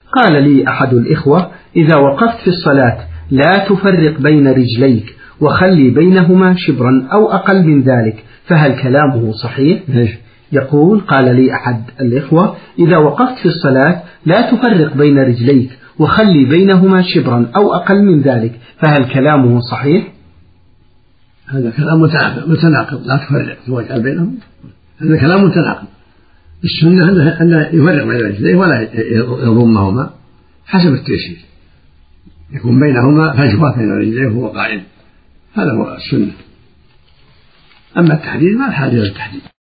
قال لي أحد الإخوة: إذا وقفت في الصلاة لا تفرق بين رجليك وخلي بينهما شبرا أو أقل من ذلك، فهل كلامه صحيح؟ يقول: قال لي أحد الإخوة: إذا وقفت في الصلاة لا تفرق بين رجليك وخلي بينهما شبرا أو أقل من ذلك، فهل كلامه صحيح؟ هذا كلام متناقض، لا تفرق توجه بينهم، هذا كلام متناقض. السنة أن يفرق بين رجليه ولا يضمهما حسب التيسير، يكون بينهما فجوة بين رجليه وهو قائم، هذا هو السنة. أما التحديد ما الحاجة للتحديد.